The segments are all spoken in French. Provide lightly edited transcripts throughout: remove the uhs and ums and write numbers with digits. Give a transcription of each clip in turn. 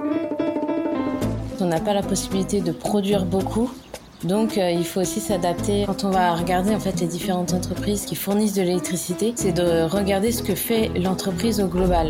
On n'a pas la possibilité de produire beaucoup. Donc il faut aussi s'adapter. Quand on va regarder en fait les différentes entreprises qui fournissent de l'électricité, c'est de regarder ce que fait l'entreprise au global.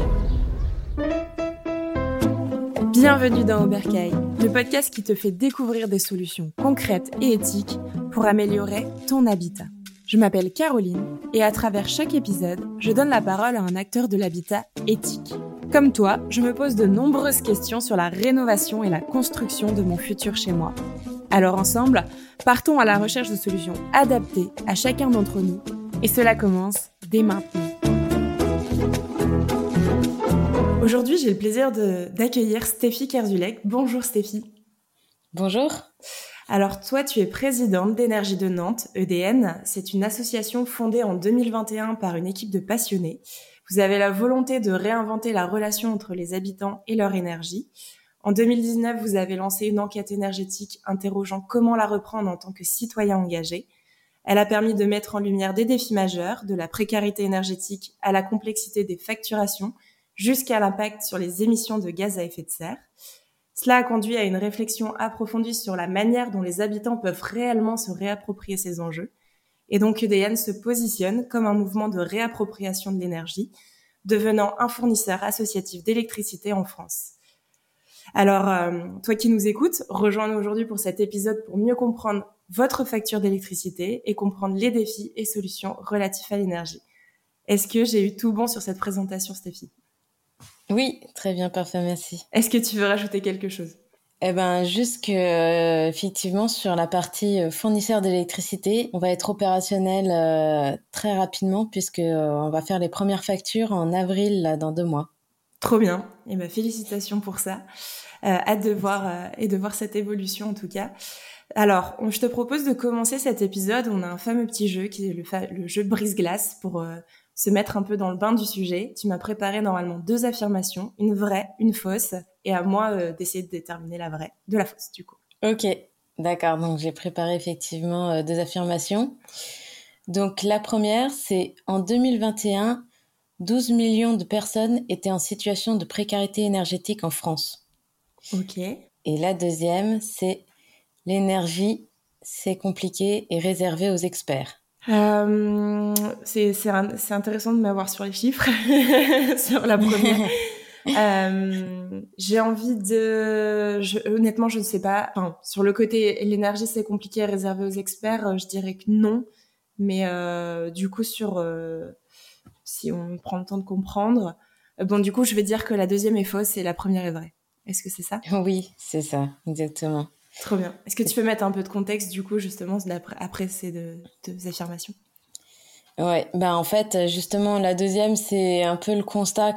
Bienvenue dans Oberkaï, le podcast qui te fait découvrir des solutions concrètes et éthiques pour améliorer ton habitat. Je m'appelle Caroline et à travers chaque épisode, je donne la parole à un acteur de l'habitat éthique. Comme toi, je me pose de nombreuses questions sur la rénovation et la construction de mon futur chez moi. Alors ensemble, partons à la recherche de solutions adaptées à chacun d'entre nous et cela commence dès maintenant. Aujourd'hui, j'ai le plaisir d'accueillir Stéphie Kerzulek. Bonjour Stéphie. Bonjour. Alors toi, tu es présidente d'Énergie de Nantes, EDN. C'est une association fondée en 2021 par une équipe de passionnés. Vous avez la volonté de réinventer la relation entre les habitants et leur énergie. En 2019, vous avez lancé une enquête énergétique interrogeant comment la reprendre en tant que citoyen engagé. Elle a permis de mettre en lumière des défis majeurs, de la précarité énergétique à la complexité des facturations, jusqu'à l'impact sur les émissions de gaz à effet de serre. Cela a conduit à une réflexion approfondie sur la manière dont les habitants peuvent réellement se réapproprier ces enjeux. Et donc EDN se positionne comme un mouvement de réappropriation de l'énergie, devenant un fournisseur associatif d'électricité en France. Alors, toi qui nous écoutes, rejoins-nous aujourd'hui pour cet épisode pour mieux comprendre votre facture d'électricité et comprendre les défis et solutions relatifs à l'énergie. Est-ce que j'ai eu tout bon sur cette présentation, Stéphie ? Oui, très bien, parfait, merci. Est-ce que tu veux rajouter quelque chose ? Juste que, effectivement, sur la partie fournisseur d'électricité, on va être opérationnel très rapidement puisque on va faire les premières factures en avril, là, dans 2 mois. Trop bien. Et félicitations pour ça. Hâte de voir cette évolution en tout cas. Alors, je te propose de commencer cet épisode. On a un fameux petit jeu qui est le jeu brise-glace pour se mettre un peu dans le bain du sujet. Tu m'as préparé normalement 2 affirmations, une vraie, une fausse, et à moi d'essayer de déterminer la vraie de la fausse du coup. Ok, d'accord. Donc j'ai préparé effectivement 2 affirmations. Donc la première, c'est en 2021, 12 millions de personnes étaient en situation de précarité énergétique en France. Ok. Et la deuxième, c'est l'énergie, c'est compliqué et réservé aux experts. C'est intéressant de m'avoir sur les chiffres sur la première. J'ai envie honnêtement, je ne sais pas. Enfin, sur le côté l'énergie, c'est compliqué, réservé aux experts, je dirais que non. Mais du coup, si on prend le temps de comprendre, du coup, je vais dire que la deuxième est fausse et la première est vraie. Est-ce que c'est ça ? Oui, c'est ça, exactement. Trop bien. Est-ce que tu peux mettre un peu de contexte, du coup, justement, après ces 2 affirmations ? Ouais, en fait, justement, la deuxième, c'est un peu le constat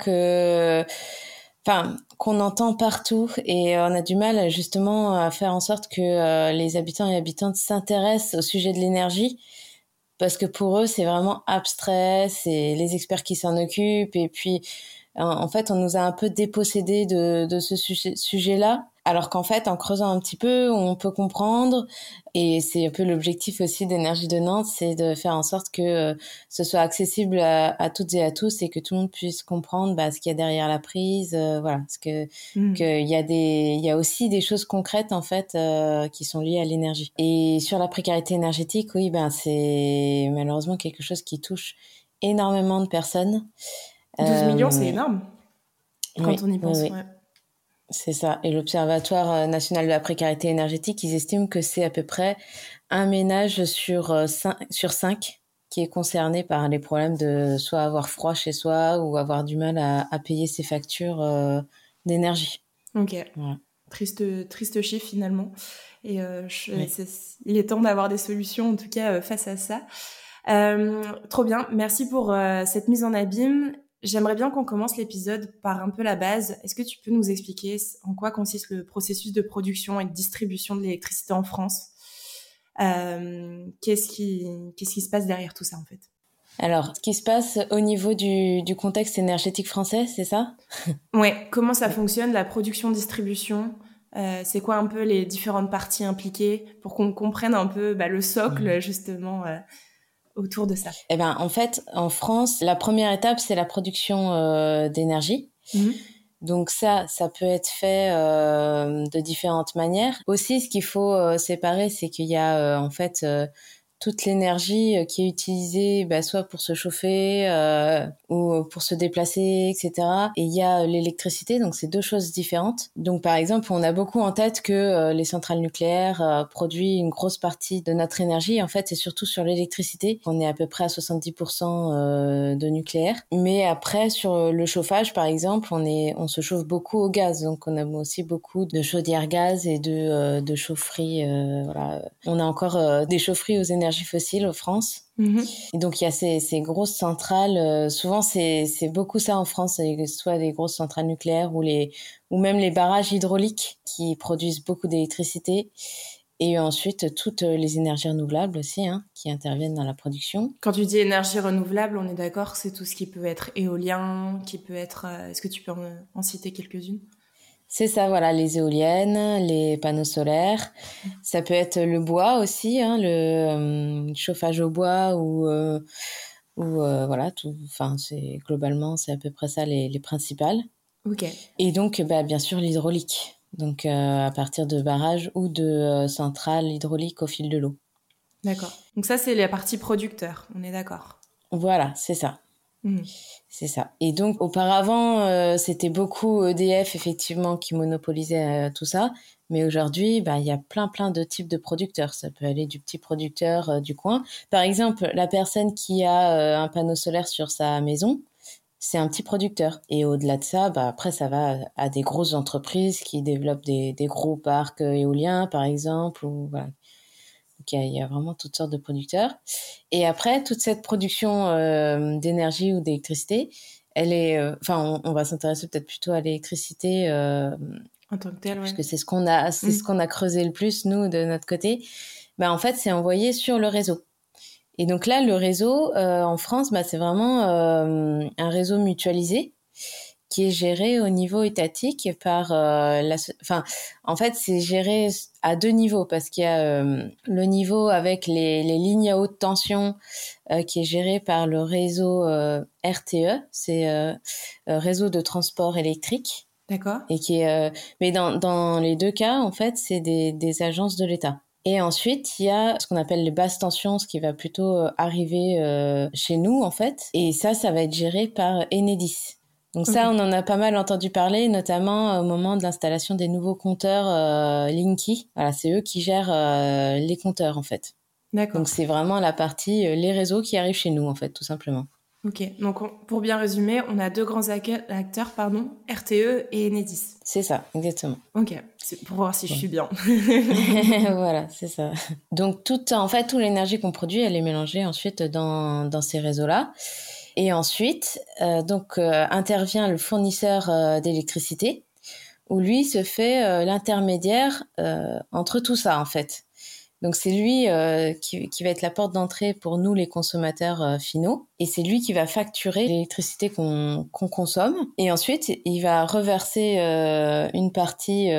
qu'on entend partout et on a du mal, justement, à faire en sorte que les habitants et habitantes s'intéressent au sujet de l'énergie. Parce que pour eux, c'est vraiment abstrait, c'est les experts qui s'en occupent. Et puis, en fait, on nous a un peu dépossédés de ce sujet-là. Alors qu'en fait, en creusant un petit peu, on peut comprendre. Et c'est un peu l'objectif aussi d'Énergie de Nantes, c'est de faire en sorte que ce soit accessible à toutes et à tous et que tout le monde puisse comprendre ce qu'il y a derrière la prise. Voilà, parce que il y a aussi des choses concrètes en fait qui sont liées à l'énergie. Et sur la précarité énergétique, oui, c'est malheureusement quelque chose qui touche énormément de personnes. 12 millions, c'est énorme quand on y pense. Oui. Ouais. C'est ça. Et l'Observatoire national de la précarité énergétique, ils estiment que c'est à peu près un ménage sur 5 qui est concerné par les problèmes de soit avoir froid chez soi ou avoir du mal à payer ses factures d'énergie. Ok. Voilà. Triste chiffre finalement. Et il est temps d'avoir des solutions en tout cas face à ça. Trop bien. Merci pour cette mise en abîme. J'aimerais bien qu'on commence l'épisode par un peu la base. Est-ce que tu peux nous expliquer en quoi consiste le processus de production et de distribution de l'électricité en France ? Qu'est-ce qui se passe derrière tout ça en fait ? Alors, ce qui se passe au niveau du contexte énergétique français, c'est ça ? Ouais, comment ça fonctionne, la production-distribution ? C'est quoi un peu les différentes parties impliquées pour qu'on comprenne un peu le socle justement autour de ça. En fait, en France, la première étape, c'est la production d'énergie. Donc ça peut être fait de différentes manières. Aussi, ce qu'il faut séparer, c'est qu'il y a en fait toute l'énergie qui est utilisée soit pour se chauffer ou pour se déplacer, etc. Et il y a l'électricité, donc c'est deux choses différentes. Donc par exemple, on a beaucoup en tête que les centrales nucléaires produisent une grosse partie de notre énergie. En fait, c'est surtout sur l'électricité. On est à peu près à 70% de nucléaire. Mais après, sur le chauffage, par exemple, on se chauffe beaucoup au gaz. Donc on a aussi beaucoup de chaudières gaz et de chaufferies. Voilà. On a encore des chaufferies aux énergies fossiles en France. Et donc il y a ces grosses centrales, souvent c'est beaucoup ça en France, soit des grosses centrales nucléaires ou même les barrages hydrauliques qui produisent beaucoup d'électricité, et ensuite toutes les énergies renouvelables aussi qui interviennent dans la production. Quand tu dis énergie renouvelable, on est d'accord, c'est tout ce qui peut être éolien, qui peut être... est-ce que tu peux en citer quelques-unes? C'est ça, voilà, les éoliennes, les panneaux solaires. Ça peut être le bois aussi, le chauffage au bois ou voilà, tout. Enfin, globalement, c'est à peu près ça les principales. Ok. Et donc, bien sûr, l'hydraulique. Donc, à partir de barrages ou de centrales hydrauliques au fil de l'eau. D'accord. Donc ça, c'est la partie producteur, on est d'accord. Voilà, c'est ça. C'est ça. Et donc, auparavant, c'était beaucoup EDF, effectivement, qui monopolisait tout ça. Mais aujourd'hui, il y a plein de types de producteurs. Ça peut aller du petit producteur du coin. Par exemple, la personne qui a un panneau solaire sur sa maison, c'est un petit producteur. Et au-delà de ça, après, ça va à des grosses entreprises qui développent des gros parcs éoliens, par exemple, ou voilà. Donc, il y a vraiment toutes sortes de producteurs. Et après, toute cette production d'énergie ou d'électricité, elle est... on va s'intéresser peut-être plutôt à l'électricité en tant que telle, puisque c'est ce qu'on a creusé le plus, nous, de notre côté. En fait, c'est envoyé sur le réseau. Et donc là, le réseau, en France, c'est vraiment un réseau mutualisé qui est géré au niveau étatique par en fait, c'est géré à deux niveaux, parce qu'il y a le niveau avec les lignes à haute tension qui est géré par le réseau RTE, c'est réseau de transport électrique. D'accord. Et qui est mais dans les deux cas, en fait, c'est des agences de l'État. Et ensuite, il y a ce qu'on appelle les basses tensions, ce qui va plutôt arriver chez nous, en fait. Et ça va être géré par Enedis. Donc ça, on en a pas mal entendu parler, notamment au moment de l'installation des nouveaux compteurs Linky. Voilà, c'est eux qui gèrent les compteurs, en fait. D'accord. Donc c'est vraiment la partie, les réseaux qui arrivent chez nous, en fait, tout simplement. Ok, donc pour bien résumer, on a deux grands acteurs, RTE et Enedis. C'est ça, exactement. Ok, c'est pour voir si je suis bien. Voilà, c'est ça. Donc toute l'énergie qu'on produit, elle est mélangée ensuite dans ces réseaux-là. Et ensuite, intervient le fournisseur d'électricité, où lui se fait l'intermédiaire entre tout ça, en fait. Donc c'est lui qui va être la porte d'entrée pour nous, les consommateurs finaux, et c'est lui qui va facturer l'électricité qu'on consomme. Et ensuite, il va reverser une partie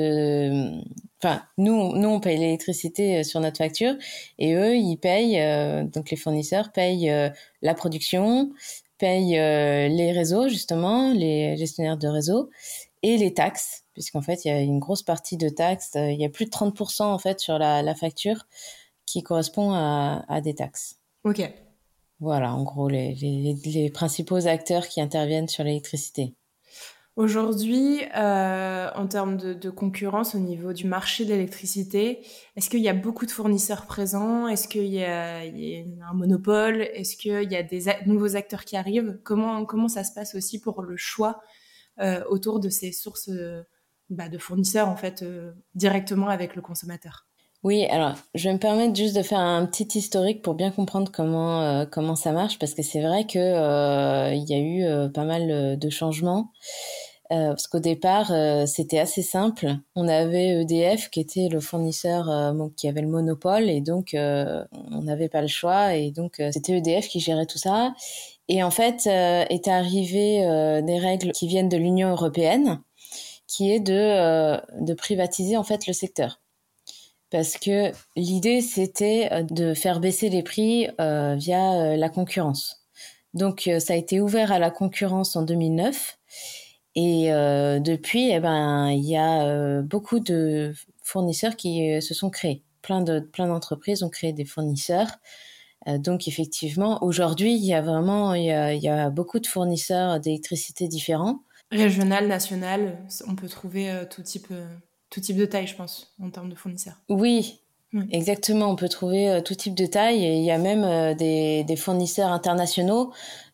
Enfin, nous on paye l'électricité sur notre facture, et eux, ils payent, donc les fournisseurs payent la production, payent les réseaux, justement, les gestionnaires de réseau, et les taxes, puisqu'en fait, il y a une grosse partie de taxes. Il y a plus de 30% en fait sur la facture qui correspond à des taxes. Ok. Voilà, en gros, les principaux acteurs qui interviennent sur l'électricité. Aujourd'hui, en termes de concurrence au niveau du marché de l'électricité, est-ce qu'il y a beaucoup de fournisseurs présents? Est-ce qu'il y a un monopole? Est-ce qu'il y a des nouveaux acteurs qui arrivent? Comment ça se passe aussi pour le choix autour de ces sources de fournisseurs, en fait, directement avec le consommateur? Oui, alors je vais me permettre juste de faire un petit historique pour bien comprendre comment ça marche, parce que c'est vrai que il y a eu pas mal de changements. Parce qu'au départ, c'était assez simple. On avait EDF qui était le fournisseur qui avait le monopole, et donc on n'avait pas le choix, et donc c'était EDF qui gérait tout ça. Et en fait, est arrivé des règles qui viennent de l'Union européenne, qui est de privatiser en fait le secteur. Parce que l'idée, c'était de faire baisser les prix via la concurrence. Donc, ça a été ouvert à la concurrence en 2009. Et depuis, il y a beaucoup de fournisseurs qui se sont créés. Plein d'entreprises ont créé des fournisseurs. Donc effectivement, aujourd'hui, il y a beaucoup de fournisseurs d'électricité différents. Régional, national, on peut trouver tout type de taille, je pense, en termes de fournisseurs. Oui, Oui. exactement. On peut trouver tout type de taille et il y a même des fournisseurs internationaux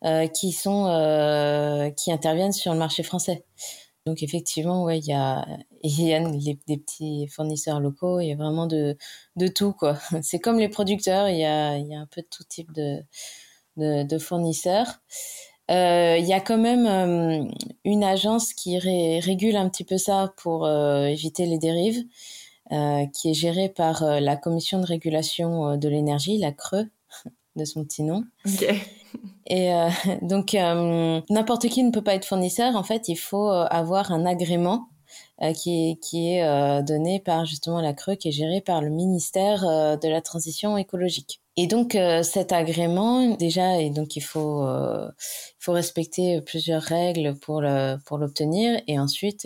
qui interviennent sur le marché français. Donc effectivement, ouais, il y a des petits fournisseurs locaux, il y a vraiment de tout, quoi. C'est comme les producteurs, il y a un peu de tout type de fournisseurs. Il y a quand même une agence qui régule un petit peu ça pour éviter les dérives, qui est gérée par la Commission de régulation de l'énergie, la CRE, de son petit nom. Ok. Et donc, n'importe qui ne peut pas être fournisseur. En fait, il faut avoir un agrément qui est donné par justement la CRE, qui est géré par le ministère de la Transition écologique. Et donc, cet agrément, déjà, et donc il faut respecter plusieurs règles pour l'obtenir. Et ensuite,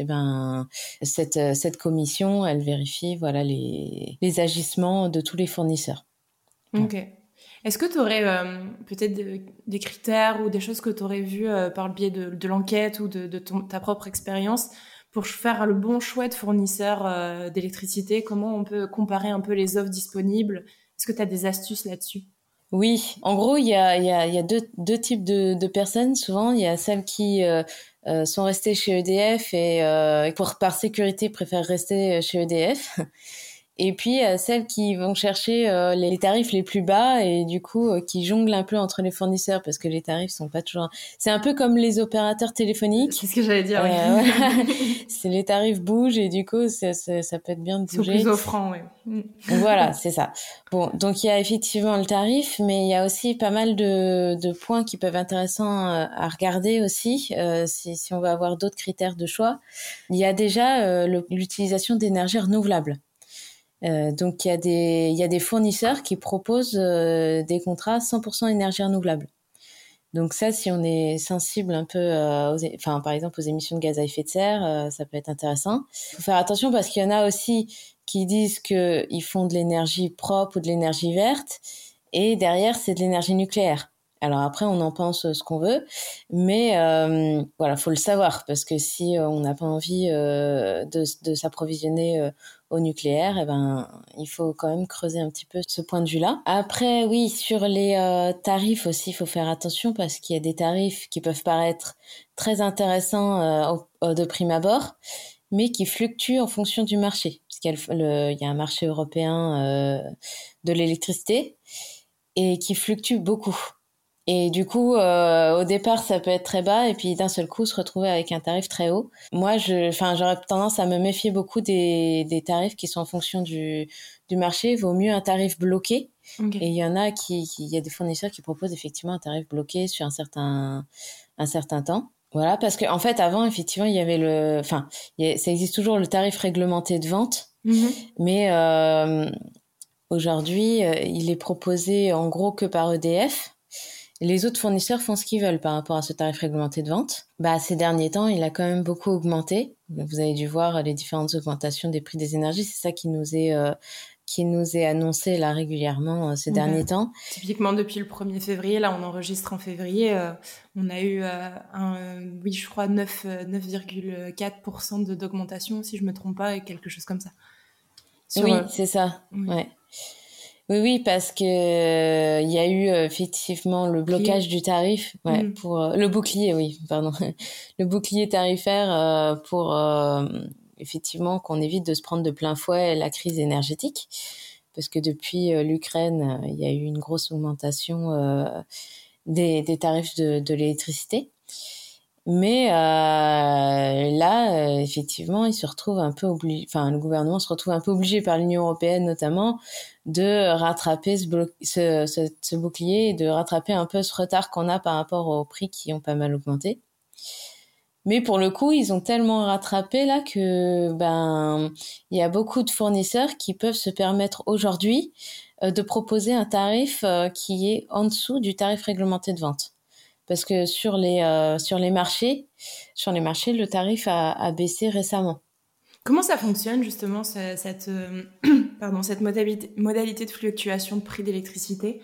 cette commission, elle vérifie, voilà, les agissements de tous les fournisseurs. Ok. Est-ce que tu aurais peut-être des critères ou des choses que tu aurais vues par le biais de l'enquête ou de ta propre expérience pour faire le bon choix de fournisseur d'électricité? Comment on peut comparer un peu les offres disponibles? Est-ce que tu as des astuces là-dessus? Oui, en gros, il y a deux types de personnes. Souvent, il y a celles qui sont restées chez EDF et par sécurité préfèrent rester chez EDF. Et puis celles qui vont chercher les tarifs les plus bas et du coup qui jonglent un peu entre les fournisseurs parce que les tarifs sont pas toujours. C'est un peu comme les opérateurs téléphoniques. C'est ce que j'allais dire. Voilà. Oui. C'est les tarifs bougent et du coup ça peut être bien de Ils sont plus bouger. offrants, oui. Voilà, c'est ça. Bon, donc il y a effectivement le tarif, mais il y a aussi pas mal de points qui peuvent être intéressants à regarder aussi, si on veut avoir d'autres critères de choix. Il y a déjà l'utilisation d'énergie renouvelable. Donc il y a des fournisseurs qui proposent des contrats 100% énergie renouvelable. Donc ça, si on est sensible un peu, enfin par exemple aux émissions de gaz à effet de serre, ça peut être intéressant. Il faut faire attention parce qu'il y en a aussi qui disent qu'ils font de l'énergie propre ou de l'énergie verte, et derrière c'est de l'énergie nucléaire. Alors après, on en pense ce qu'on veut, mais voilà, faut le savoir parce que si on n'a pas envie de s'approvisionner au nucléaire, il faut quand même creuser un petit peu ce point de vue-là. Après, oui, sur les tarifs aussi, il faut faire attention parce qu'il y a des tarifs qui peuvent paraître très intéressants de prime abord, mais qui fluctuent en fonction du marché. Parce il y a un marché européen de l'électricité et qui fluctue beaucoup. Et du coup, au départ, ça peut être très bas, et puis d'un seul coup, se retrouver avec un tarif très haut. Moi, j'aurais tendance à me méfier beaucoup des tarifs qui sont en fonction du marché. Il vaut mieux un tarif bloqué. Ok. Et il y en a il y a des fournisseurs qui proposent effectivement un tarif bloqué sur un certain temps. Voilà, parce que en fait, avant, effectivement, il y avait ça existe toujours le tarif réglementé de vente, mais aujourd'hui, il est proposé en gros que par EDF. Les autres fournisseurs font ce qu'ils veulent par rapport à ce tarif réglementé de vente. Ces derniers temps, il a quand même beaucoup augmenté. Vous avez dû voir les différentes augmentations des prix des énergies. C'est ça qui nous est annoncé là régulièrement ces derniers temps. Typiquement depuis le 1er février, là on enregistre en février, on a eu je crois 9,4% d'augmentation, si je me trompe pas, et quelque chose comme ça. Oui, c'est ça. Oui. Ouais. Oui, parce que il y a eu effectivement le blocage du tarif, pour le bouclier, oui, pardon, le bouclier tarifaire pour effectivement qu'on évite de se prendre de plein fouet la crise énergétique, parce que depuis l'Ukraine, il y a eu une grosse augmentation des tarifs de l'électricité. Mais là, effectivement, il se retrouve un peu le gouvernement se retrouve un peu obligé par l'Union européenne notamment de rattraper ce bouclier et de rattraper un peu ce retard qu'on a par rapport aux prix qui ont pas mal augmenté. Mais pour le coup, ils ont tellement rattrapé là que il y a beaucoup de fournisseurs qui peuvent se permettre aujourd'hui de proposer un tarif qui est en dessous du tarif réglementé de vente. parce que sur les marchés, le tarif a baissé récemment. Comment ça fonctionne justement cette modalité de fluctuation de prix d'électricité?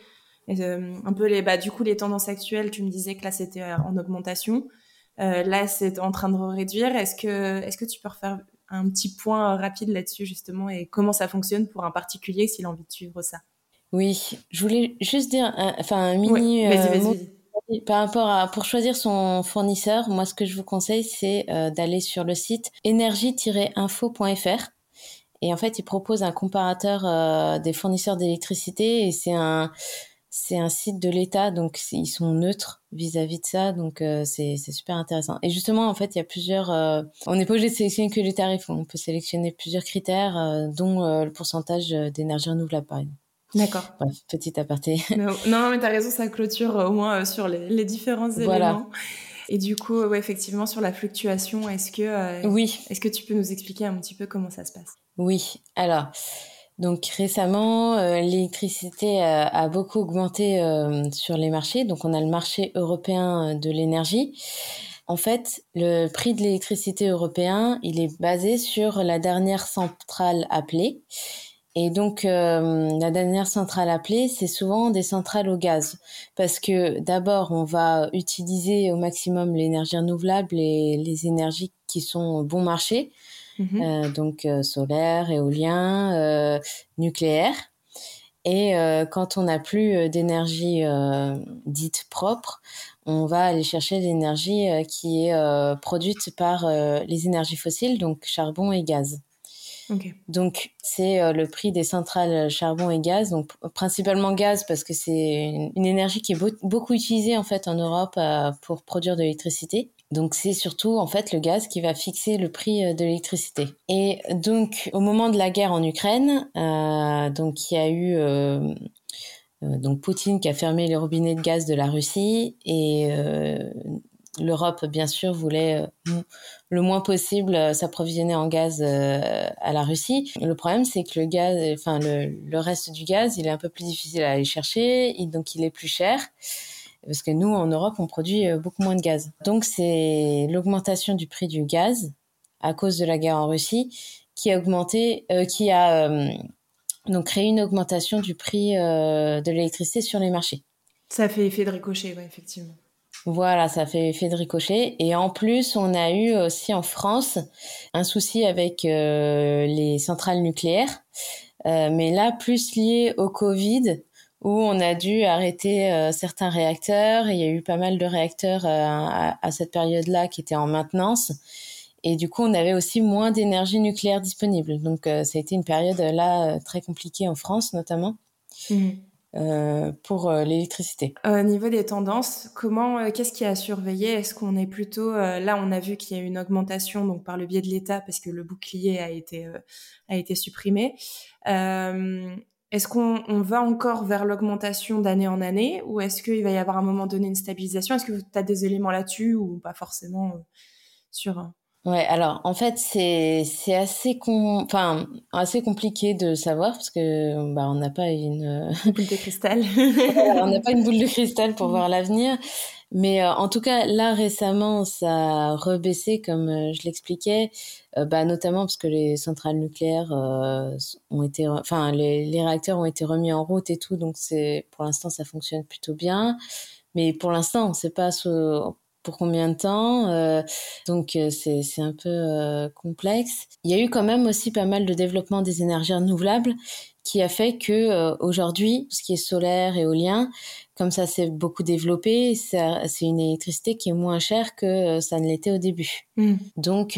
Un peu du coup les tendances actuelles, tu me disais que là c'était en augmentation, là c'est en train de réduire. Est-ce que tu peux refaire un petit point rapide là-dessus justement et comment ça fonctionne pour un particulier s'il a envie de suivre ça? Oui, je voulais juste dire un Ouais, mini vas-y, vas-y, mot vas-y. par rapport à pour choisir son fournisseur. Moi, ce que je vous conseille, c'est d'aller sur le site énergie-info.fr. Et en fait, il propose un comparateur des fournisseurs d'électricité et c'est un site de l'État, donc ils sont neutres vis-à-vis de ça, donc c'est super intéressant. Et justement, en fait, il y a plusieurs. On n'est pas obligé de sélectionner que les tarifs, on peut sélectionner plusieurs critères, dont le pourcentage d'énergie renouvelable, par exemple. D'accord. Bref, petit aparté. Non, non, mais t'as raison, ça clôture au moins sur les différents Voilà. éléments. Et du coup, ouais, effectivement, sur la fluctuation, Oui, est-ce que tu peux nous expliquer un petit peu comment ça se passe? oui. Alors, donc récemment, l'électricité a beaucoup augmenté sur les marchés. Donc, on a le marché européen de l'énergie. En fait, le prix de l'électricité européen, il est basé sur la dernière centrale appelée. Et donc, la dernière centrale appelée, c'est souvent des centrales au gaz. Parce que d'abord, on va utiliser au maximum l'énergie renouvelable et les énergies qui sont bon marché, Mhm. donc solaire, éolien, nucléaire. Et quand on n'a plus d'énergie dite propre, on va aller chercher l'énergie qui est produite par les énergies fossiles, donc charbon et gaz. Ok. Donc c'est le prix des centrales charbon et gaz, donc principalement gaz parce que c'est une énergie qui est beaucoup utilisée en fait en Europe pour produire de l'électricité. Donc c'est surtout en fait le gaz qui va fixer le prix de l'électricité. Et donc au moment de la guerre en Ukraine, donc il y a eu donc Poutine qui a fermé les robinets de gaz de la Russie et l'Europe, bien sûr, voulait le moins possible s'approvisionner en gaz à la Russie. Le problème, c'est que le gaz, enfin le reste du gaz, il est un peu plus difficile à aller chercher, donc il est plus cher. Parce que nous, en Europe, on produit beaucoup moins de gaz. Donc, c'est l'augmentation du prix du gaz à cause de la guerre en Russie qui a augmenté, qui a donc créé une augmentation du prix de l'électricité sur les marchés. Ça fait effet de ricochet, ouais, effectivement. Voilà, ça fait effet de ricochet. Et en plus, on a eu aussi en France un souci avec les centrales nucléaires, mais là, plus lié au Covid, où on a dû arrêter certains réacteurs. Il y a eu pas mal de réacteurs à cette période-là qui étaient en maintenance. Et du coup, on avait aussi moins d'énergie nucléaire disponible. Donc, ça a été une période là très compliquée en France, notamment Mhm. pour l'électricité. Au niveau des tendances, qu'est-ce qui a surveillé? Est-ce qu'on est plutôt là, on a vu qu'il y a eu une augmentation donc par le biais de l'État parce que le bouclier a été supprimé. Euh, Est-ce qu'on va encore vers l'augmentation d'année en année ou est-ce qu'il va y avoir à un moment donné une stabilisation? Est-ce que tu as des éléments là-dessus ou pas forcément sur Ouais, alors en fait c'est enfin assez compliqué de savoir parce que bah on n'a pas une une boule de cristal? on n'a pas une boule de cristal pour voir l'avenir, mais en tout cas là récemment ça a rebaissé comme je l'expliquais, bah notamment parce que les centrales nucléaires ont été, enfin les réacteurs ont été remis en route et tout, donc c'est pour l'instant ça fonctionne plutôt bien. Mais pour l'instant, on ne sait pas pour combien de temps, donc c'est un peu complexe. Il y a eu quand même aussi pas mal de développement des énergies renouvelables qui a fait que aujourd'hui, tout ce qui est solaire, éolien, comme ça s'est beaucoup développé, c'est une électricité qui est moins chère que ça ne l'était au début. Mm. Donc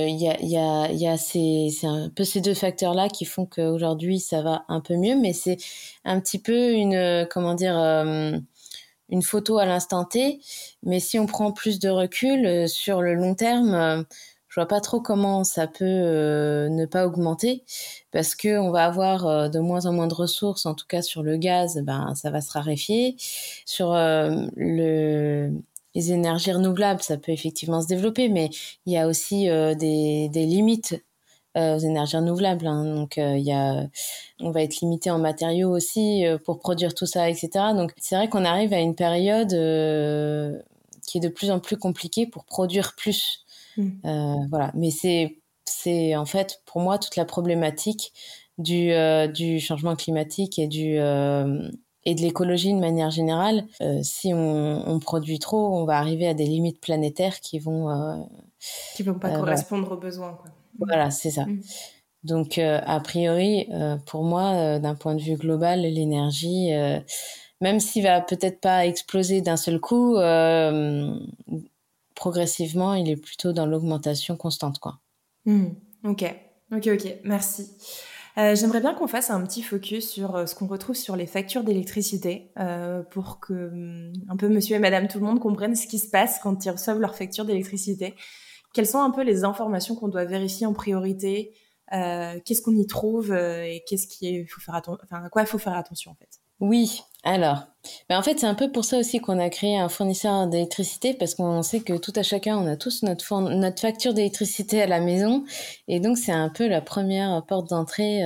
il y a c'est un peu ces deux facteurs-là qui font qu'aujourd'hui ça va un peu mieux, mais c'est un petit peu comment dire une photo à l'instant T, mais si on prend plus de recul sur le long terme, je vois pas trop comment ça peut ne pas augmenter parce que on va avoir de moins en moins de ressources, en tout cas sur le gaz, ben ça va se raréfier. Sur les énergies renouvelables, ça peut effectivement se développer, mais il y a aussi des limites aux énergies renouvelables. Hein. Donc, on va être limité en matériaux aussi pour produire tout ça, etc. Donc, c'est vrai qu'on arrive à une période qui est de plus en plus compliqué pour produire plus. Voilà. Mais c'est en fait pour moi toute la problématique du changement climatique et de l'écologie de manière générale. Si on produit trop, on va arriver à des limites planétaires qui vont pas voilà. correspondre aux besoins, quoi. Voilà, c'est ça. Donc, a priori, pour moi, d'un point de vue global, l'énergie, même s'il va peut-être pas exploser d'un seul coup, progressivement, il est plutôt dans l'augmentation constante, quoi. Ok, merci. J'aimerais bien qu'on fasse un petit focus sur ce qu'on retrouve sur les factures d'électricité pour que un peu monsieur et madame tout le monde comprennent ce qui se passe quand ils reçoivent leurs factures d'électricité. Quelles sont un peu les informations qu'on doit vérifier en priorité? Qu'est-ce qu'on y trouve et faut faire à quoi il faut faire attention en fait? Oui, alors, en fait, c'est un peu pour ça aussi qu'on a créé un fournisseur d'électricité, parce qu'on sait que tout à chacun, on a tous notre facture d'électricité à la maison, et donc c'est un peu la première porte d'entrée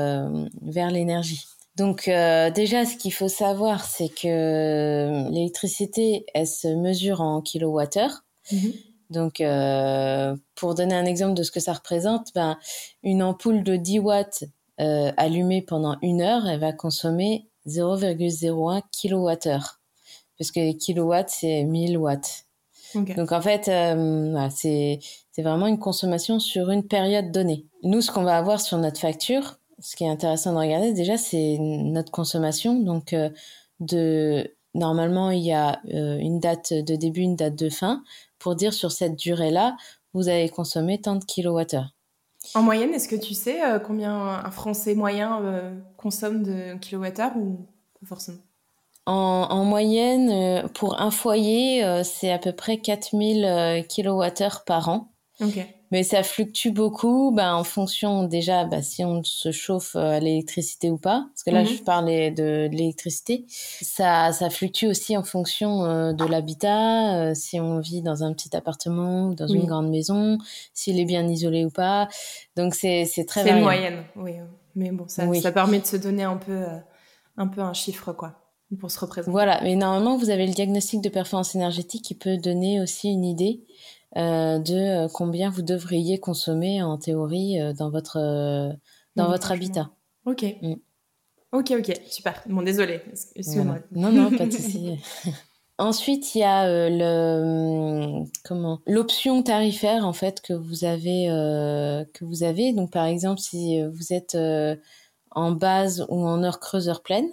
vers l'énergie. Donc déjà, ce qu'il faut savoir, c'est que l'électricité, elle se mesure en kilowattheure. Donc, pour donner un exemple de ce que ça représente, une ampoule de 10 watts allumée pendant 1 heure, elle va consommer 0,01 kWh, parce que les kilowatts, c'est 1000 watts. Okay. Donc, en fait, voilà, c'est vraiment une consommation sur une période donnée. Nous, ce qu'on va avoir sur notre facture, ce qui est intéressant de regarder, déjà, c'est notre consommation. Donc, normalement, il y a une date de début, une date de fin, pour dire sur cette durée-là, vous avez consommé tant de kilowattheures. En moyenne, est-ce que tu sais combien un Français moyen consomme de kilowattheures ou pas forcément? En moyenne, pour un foyer, c'est à peu près 4000 kilowattheures par an. Ok. Mais ça fluctue beaucoup en fonction déjà si on se chauffe à l'électricité ou pas. Parce que là, je parlais de l'électricité. Ça fluctue aussi en fonction de l'habitat, si on vit dans un petit appartement ou dans une grande maison, s'il est bien isolé ou pas. Donc, c'est très variable. C'est une moyenne, oui. Mais bon, ça permet de se donner un peu un chiffre, quoi, pour se représenter. Voilà. Mais normalement, vous avez le diagnostic de performance énergétique qui peut donner aussi une idée de combien vous devriez consommer en théorie dans votre habitat. Ok. Ok, super. Bon, désolée, excuse-moi. Voilà. Non, pas de souci. Ensuite, il y a l'option tarifaire en fait que vous avez. Donc, par exemple, si vous êtes en base ou en heure creuse, heure pleine.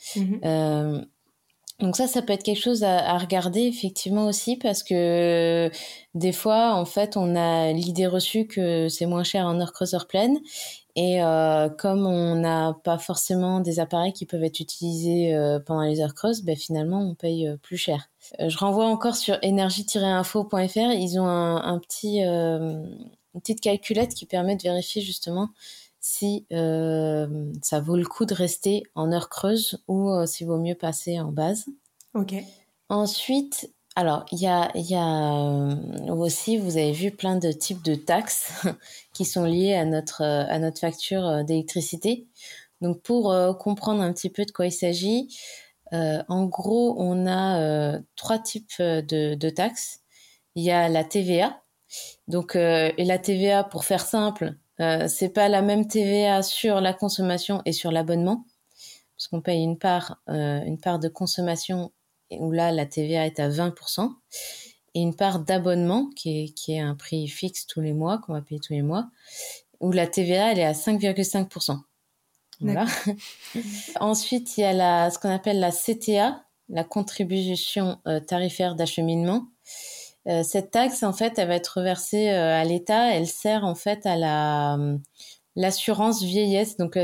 Donc ça peut être quelque chose à regarder effectivement aussi, parce que des fois, en fait, on a l'idée reçue que c'est moins cher en heure creuse, heure pleine. Et comme on n'a pas forcément des appareils qui peuvent être utilisés pendant les heures creuses, finalement, on paye plus cher. Je renvoie encore sur énergie-info.fr. Ils ont une petite calculette qui permet de vérifier justement si ça vaut le coup de rester en heure creuse ou s'il vaut mieux passer en base. Ok. Ensuite, alors, il y a aussi, vous avez vu plein de types de taxes qui sont liées à notre facture d'électricité. Donc, pour comprendre un petit peu de quoi il s'agit, en gros, on a 3 types de taxes. Il y a la TVA. Donc, et la TVA, pour faire simple, c'est pas la même TVA sur la consommation et sur l'abonnement, parce qu'on paye une part de consommation où là, la TVA est à 20%, et une part d'abonnement qui est un prix fixe tous les mois, qu'on va payer tous les mois, où la TVA, elle est à 5,5%. Voilà. Ensuite, il y a ce qu'on appelle la CTA, la contribution tarifaire d'acheminement. Cette taxe, en fait, elle va être reversée à l'État. Elle sert, en fait, à l'assurance vieillesse, donc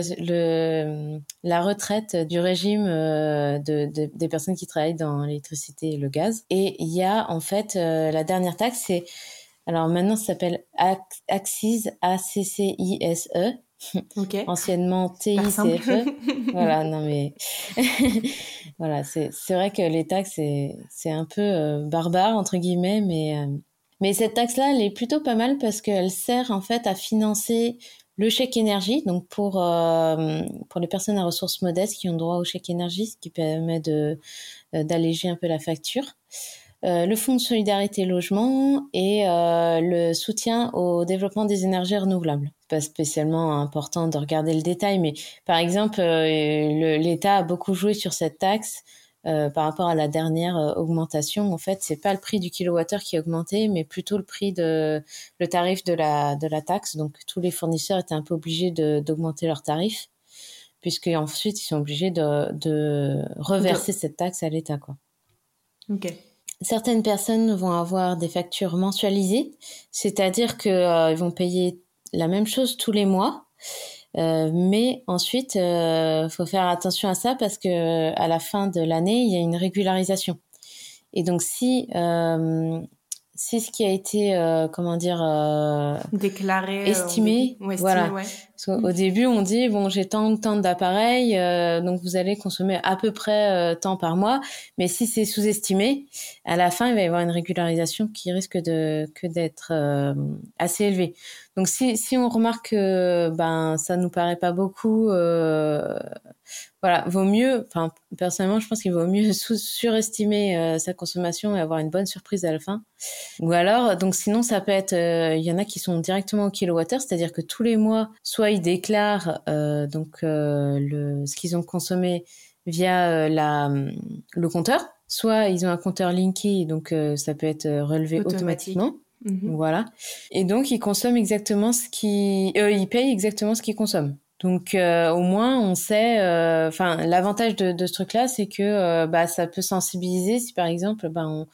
la retraite du régime des personnes qui travaillent dans l'électricité et le gaz. Et il y a en fait la dernière taxe, alors maintenant ça s'appelle ACCIS, A-C-C-I-S-E, anciennement TICFE. Voilà, non mais voilà, c'est vrai que les taxes c'est un peu barbare entre guillemets, mais cette taxe-là, elle est plutôt pas mal parce qu'elle sert en fait à financer le chèque énergie, donc pour les personnes à ressources modestes qui ont droit au chèque énergie, ce qui permet d'alléger un peu la facture. le fonds de solidarité logement et le soutien au développement des énergies renouvelables. C'est pas spécialement important de regarder le détail, mais par exemple, l'État a beaucoup joué sur cette taxe par rapport à la dernière augmentation. En fait, c'est pas le prix du kilowattheure qui a augmenté, mais plutôt le tarif de la taxe. Donc, tous les fournisseurs étaient un peu obligés d'augmenter leurs tarifs, puisque ensuite ils sont obligés de reverser cette taxe à l'État, quoi. Ok. Certaines personnes vont avoir des factures mensualisées, c'est-à-dire que ils vont payer la même chose tous les mois, mais ensuite faut faire attention à ça parce que à la fin de l'année il y a une régularisation. Et donc si ce qui a été déclaré estimé, ou estimé, voilà. ouais. Au début, on dit bon, j'ai tant d'appareils, donc vous allez consommer à peu près tant par mois. Mais si c'est sous-estimé, à la fin, il va y avoir une régularisation qui risque d'être assez élevée. Donc si on remarque que ça nous paraît pas beaucoup, voilà, vaut mieux. Enfin, personnellement, je pense qu'il vaut mieux surestimer sa consommation et avoir une bonne surprise à la fin. Ou alors, donc sinon, ça peut être, il y en a qui sont directement au kilowattheure, c'est-à-dire que tous les mois, soit ils déclarent ce qu'ils ont consommé via le compteur, soit ils ont un compteur Linky, donc ça peut être relevé automatiquement. Voilà. Et donc ils consomment exactement ils payent exactement ce qu'ils consomment. Donc au moins on sait, l'avantage de ce truc-là, c'est que ça peut sensibiliser si par exemple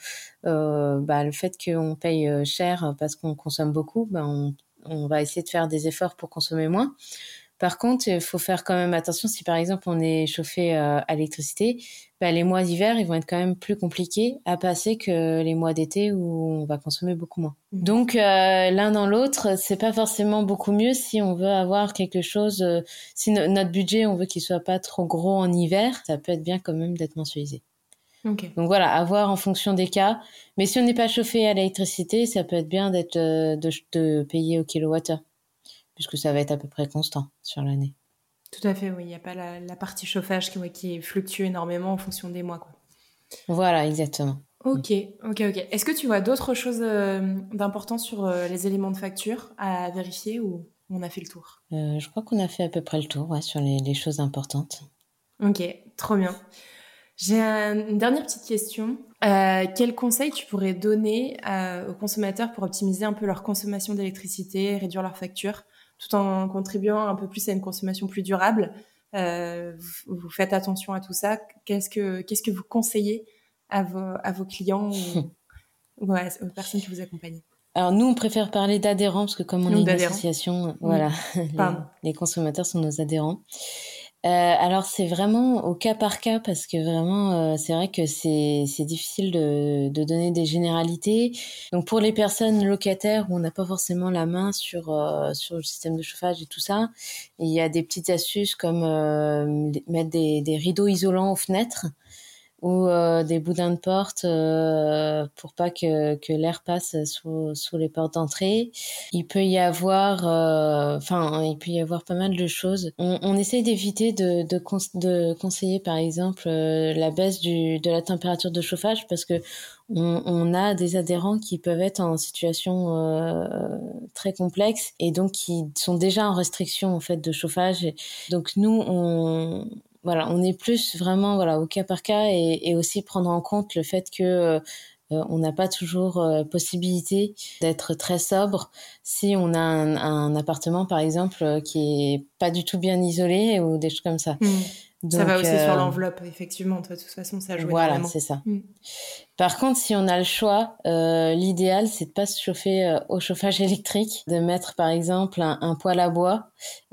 le fait qu'on paye cher parce qu'on consomme beaucoup, on va essayer de faire des efforts pour consommer moins. Par contre, il faut faire quand même attention si par exemple on est chauffé à l'électricité, les mois d'hiver, ils vont être quand même plus compliqués à passer que les mois d'été où on va consommer beaucoup moins. Donc l'un dans l'autre, c'est pas forcément beaucoup mieux si on veut avoir quelque chose, si notre budget, on veut qu'il soit pas trop gros en hiver, ça peut être bien quand même d'être mensualisé. Okay. Donc voilà, à voir en fonction des cas. Mais si on n'est pas chauffé à l'électricité, ça peut être bien d'être de payer au kilowattheure, puisque ça va être à peu près constant sur l'année. Tout à fait, oui. Il n'y a pas la partie chauffage qui fluctue énormément en fonction des mois, quoi. Voilà, exactement. Ok. Est-ce que tu vois d'autres choses d'important sur les éléments de facture à vérifier ou on a fait le tour? Je crois qu'on a fait à peu près le tour, ouais, sur les choses importantes. Ok, trop bien. J'ai une dernière petite question. Quel conseil tu pourrais donner aux consommateurs pour optimiser un peu leur consommation d'électricité, réduire leur facture, tout en contribuant un peu plus à une consommation plus durable? Vous faites attention à tout ça. Qu'est-ce que vous conseillez à vos clients ou aux personnes qui vous accompagnent? Alors nous, on préfère parler d'adhérents parce que comme on est une association, voilà, les consommateurs sont nos adhérents. Alors c'est vraiment au cas par cas parce que vraiment c'est vrai que c'est difficile de donner des généralités. Donc pour les personnes locataires où on n'a pas forcément la main sur le système de chauffage et tout ça, il y a des petites astuces comme mettre des rideaux isolants aux fenêtres ou des boudins de porte pour pas que l'air passe sous les portes d'entrée. Il peut y avoir pas mal de choses. On essaye d'éviter de conseiller par exemple la baisse de la température de chauffage parce que on a des adhérents qui peuvent être en situation très complexe et donc qui sont déjà en restriction en fait de chauffage. Donc nous on est plus vraiment au cas par cas et aussi prendre en compte le fait que on n'a pas toujours possibilité d'être très sobre si on a un appartement par exemple qui est pas du tout bien isolé ou des choses comme ça. Donc, ça va aussi sur l'enveloppe, effectivement. De toute façon, ça joue énormément. Voilà, c'est ça. Par contre, si on a le choix, l'idéal, c'est de pas se chauffer au chauffage électrique, de mettre par exemple un poêle à bois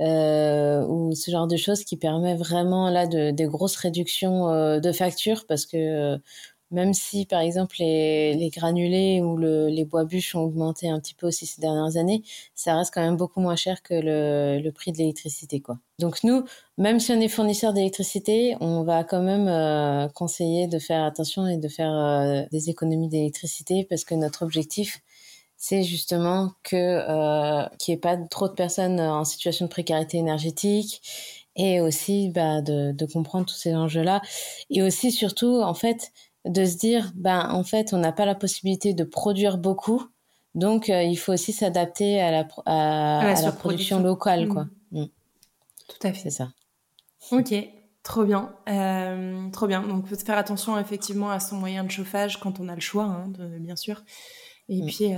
ou ce genre de choses qui permet vraiment là des grosses réductions de factures parce que même si, par exemple, les granulés ou les bois bûches ont augmenté un petit peu aussi ces dernières années, ça reste quand même beaucoup moins cher que le prix de l'électricité, quoi. Donc nous, même si on est fournisseur d'électricité, on va quand même conseiller de faire attention et de faire des économies d'électricité parce que notre objectif, c'est justement qu'il n'y ait pas trop de personnes en situation de précarité énergétique et aussi de comprendre tous ces enjeux-là. Et aussi, surtout, en fait, de se dire, ben, en fait, on n'a pas la possibilité de produire beaucoup, donc il faut aussi s'adapter À la à la production surproduction. locale, quoi. Tout à C'est fait. ça. Ok, trop bien. Trop bien. Donc, faut faire attention effectivement à son moyen de chauffage quand on a le choix, hein, bien sûr. Et Mm. puis,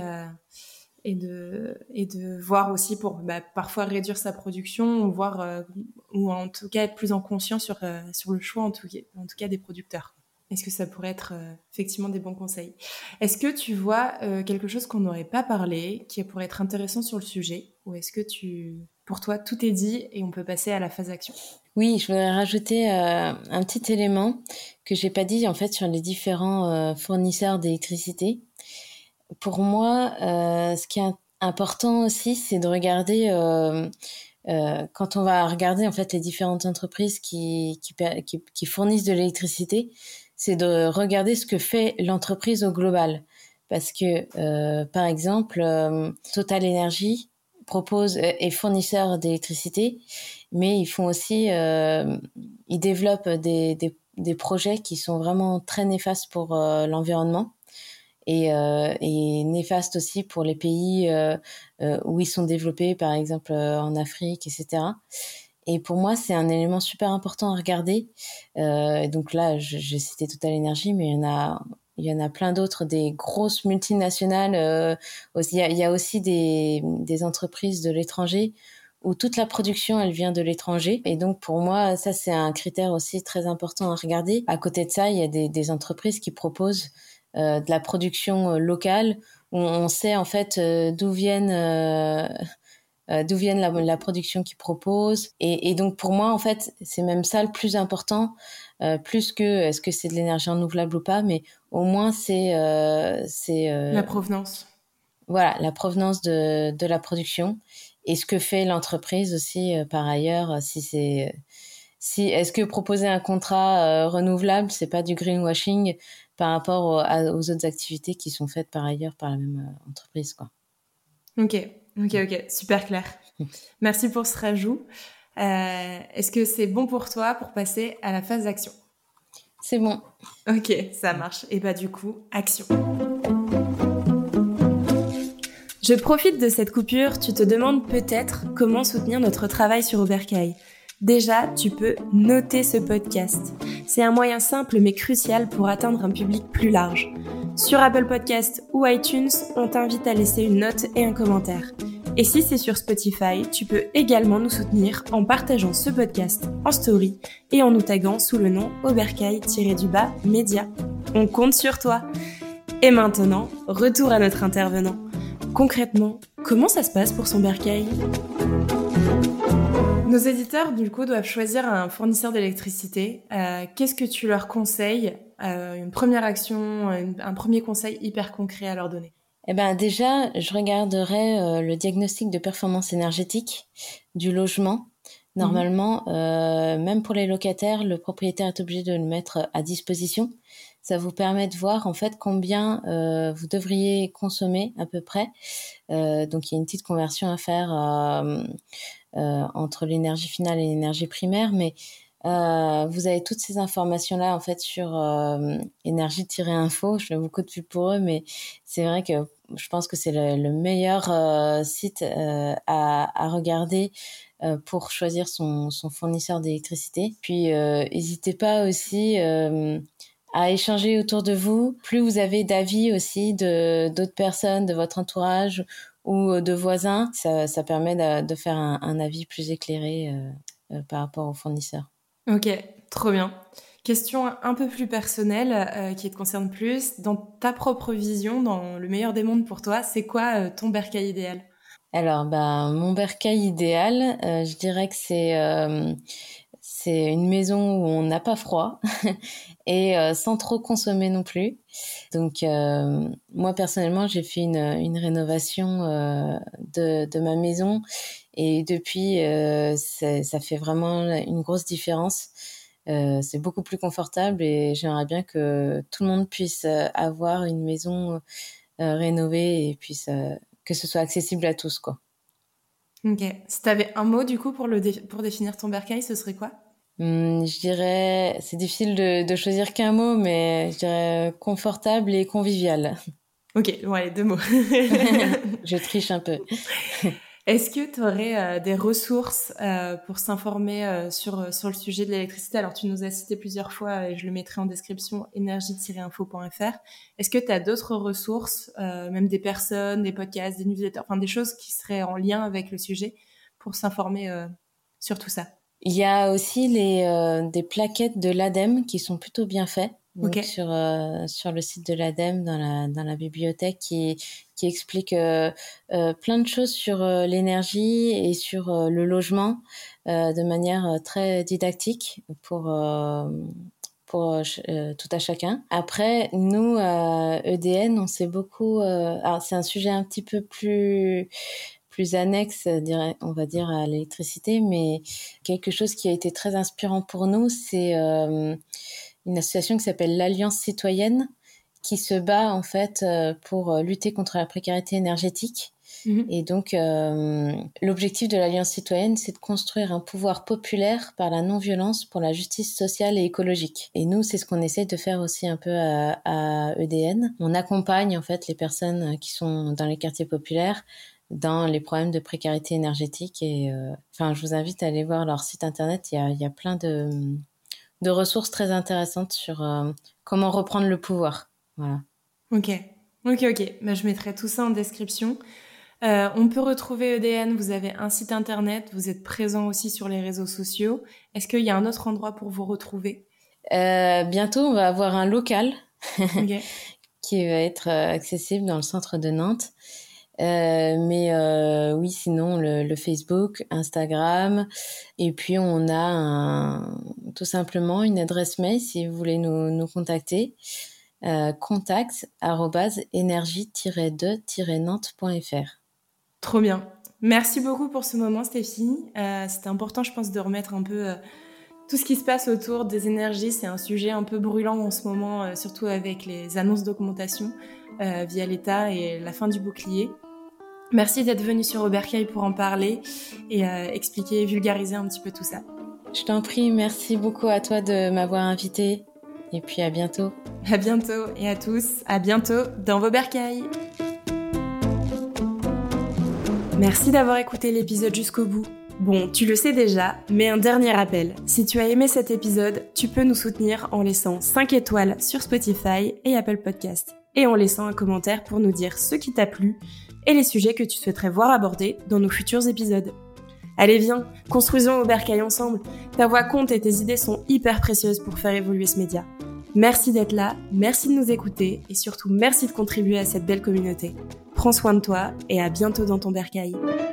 et de voir aussi pour parfois réduire sa production, voir, ou en tout cas être plus en conscience sur le choix, en tout cas des producteurs. Est-ce que ça pourrait être effectivement des bons conseils? Est-ce que tu vois quelque chose qu'on n'aurait pas parlé, qui pourrait être intéressant sur le sujet? Ou est-ce que pour toi, tout est dit et on peut passer à la phase action? Oui, je voudrais rajouter un petit élément que j'ai pas dit en fait sur les différents fournisseurs d'électricité. Pour moi, ce qui est important aussi, c'est de regarder quand on va regarder en fait les différentes entreprises qui fournissent de l'électricité, c'est de regarder ce que fait l'entreprise au global. Parce que, par exemple, Total Energy propose est fournisseur d'électricité, mais ils font aussi, ils développent des projets qui sont vraiment très néfastes pour l'environnement et néfastes aussi pour les pays où ils sont développés, par exemple en Afrique, etc. Et pour moi, c'est un élément super important à regarder. Donc là, j'ai cité Total Energy, mais il y en a plein d'autres, des grosses multinationales. Aussi, il y a aussi des entreprises de l'étranger où toute la production, elle vient de l'étranger. Et donc, pour moi, ça, c'est un critère aussi très important à regarder. À côté de ça, il y a des entreprises qui proposent de la production locale où on sait en fait d'où viennent la production qu'ils proposent. Et donc pour moi, en fait, c'est même ça le plus important, plus que est-ce que c'est de l'énergie renouvelable ou pas, mais au moins La provenance. voilà, la provenance de la production et ce que fait l'entreprise aussi par ailleurs. Si est-ce que proposer un contrat renouvelable, c'est pas du greenwashing par rapport aux autres activités qui sont faites par ailleurs par la même entreprise, quoi. Ok, ok, super clair. Merci pour ce rajout. Est-ce que c'est bon pour toi pour passer à la phase d'action? C'est bon. Ok, ça marche. Et bah du coup, action. Je profite de cette coupure, tu te demandes peut-être comment soutenir notre travail sur Ubercaille. Déjà, tu peux noter ce podcast. C'est un moyen simple mais crucial pour atteindre un public plus large. Sur Apple Podcast ou iTunes, on t'invite à laisser une note et un commentaire. Et si c'est sur Spotify, tu peux également nous soutenir en partageant ce podcast en story et en nous taguant sous le nom Ubercaille-Média. On compte sur toi. Et maintenant, retour à notre intervenant. Concrètement, comment ça se passe pour son bercail? Nos éditeurs, du coup, doivent choisir un fournisseur d'électricité. Qu'est-ce que tu leur conseilles? Une première action, un premier conseil hyper concret à leur donner? Eh ben déjà, je regarderai le diagnostic de performance énergétique du logement. Normalement, même pour les locataires, le propriétaire est obligé de le mettre à disposition. Ça vous permet de voir en fait combien vous devriez consommer à peu près. Donc il y a une petite conversion à faire entre l'énergie finale et l'énergie primaire, mais vous avez toutes ces informations-là en fait sur énergie-info. Je fais beaucoup de pub pour eux, mais c'est vrai que je pense que c'est le meilleur site à regarder pour choisir son fournisseur d'électricité. Puis n'hésitez pas aussi à échanger autour de vous. Plus vous avez d'avis aussi de d'autres personnes de votre entourage ou de voisins, ça permet de faire un avis plus éclairé par rapport au fournisseur. Ok, trop bien. Question un peu plus personnelle qui te concerne plus. Dans ta propre vision, dans le meilleur des mondes pour toi, c'est quoi ton bercail idéal? Alors, bah, mon bercail idéal, je dirais que c'est une maison où on n'a pas froid et sans trop consommer non plus. Donc, moi personnellement, j'ai fait une rénovation de ma maison et depuis, ça fait vraiment une grosse différence. C'est beaucoup plus confortable et j'aimerais bien que tout le monde puisse avoir une maison rénovée et puisse que ce soit accessible à tous, quoi. Ok. Si t'avais un mot du coup pour pour définir ton bercail, ce serait quoi? Je dirais, c'est difficile de choisir qu'un mot, mais je dirais confortable et convivial. Ok, bon, allez, 2 mots. Je triche un peu. Est-ce que tu aurais des ressources pour s'informer sur le sujet de l'électricité? Alors, tu nous as cité plusieurs fois, et je le mettrai en description, énergie-info.fr. Est-ce que tu as d'autres ressources, même des personnes, des podcasts, des newsletters, enfin des choses qui seraient en lien avec le sujet pour s'informer sur tout ça? Il y a aussi des plaquettes de l'ADEME qui sont plutôt bien faites. Donc Ok. sur le site de l'ADEME dans la bibliothèque qui explique plein de choses sur l'énergie et sur le logement de manière très didactique pour tout à chacun. Après, nous, à EDN, on sait beaucoup... alors, c'est un sujet un petit peu plus annexe, on va dire, à l'électricité, mais quelque chose qui a été très inspirant pour nous, c'est une association qui s'appelle l'Alliance citoyenne, qui se bat en fait pour lutter contre la précarité énergétique. Et donc, l'objectif de l'Alliance citoyenne, c'est de construire un pouvoir populaire par la non-violence pour la justice sociale et écologique. Et nous, c'est ce qu'on essaie de faire aussi un peu à EDN. On accompagne en fait les personnes qui sont dans les quartiers populaires dans les problèmes de précarité énergétique. Et je vous invite à aller voir leur site internet. Il y a plein de ressources très intéressantes sur comment reprendre le pouvoir. Voilà. Ok. Bah, je mettrai tout ça en description. On peut retrouver EDN, vous avez un site internet, vous êtes présent aussi sur les réseaux sociaux. Est-ce qu'il y a un autre endroit pour vous retrouver? Bientôt, on va avoir un local Ok. qui va être accessible dans le centre de Nantes. Oui, sinon le Facebook, Instagram, et puis on a tout simplement une adresse mail si vous voulez nous contacter, contact@énergie-2-nantes.fr. Trop bien. Merci beaucoup pour ce moment, Stéphie. C'était important, je pense, de remettre un peu tout ce qui se passe autour des énergies. C'est un sujet un peu brûlant en ce moment, surtout avec les annonces d'augmentation via l'État et la fin du bouclier. Merci d'être venu sur Oberkaï pour en parler et expliquer et vulgariser un petit peu tout ça. Je t'en prie, merci beaucoup à toi de m'avoir invitée. Et puis à bientôt. À bientôt et à tous, à bientôt dans vos bercailles. Merci d'avoir écouté l'épisode jusqu'au bout. Bon, tu le sais déjà, mais un dernier rappel. Si tu as aimé cet épisode, tu peux nous soutenir en laissant 5 étoiles sur Spotify et Apple Podcast. Et en laissant un commentaire pour nous dire ce qui t'a plu et les sujets que tu souhaiterais voir abordés dans nos futurs épisodes. Allez viens, construisons Oberkaï ensemble. Ta voix compte et tes idées sont hyper précieuses pour faire évoluer ce média. Merci d'être là, merci de nous écouter et surtout merci de contribuer à cette belle communauté. Prends soin de toi et à bientôt dans ton bercail.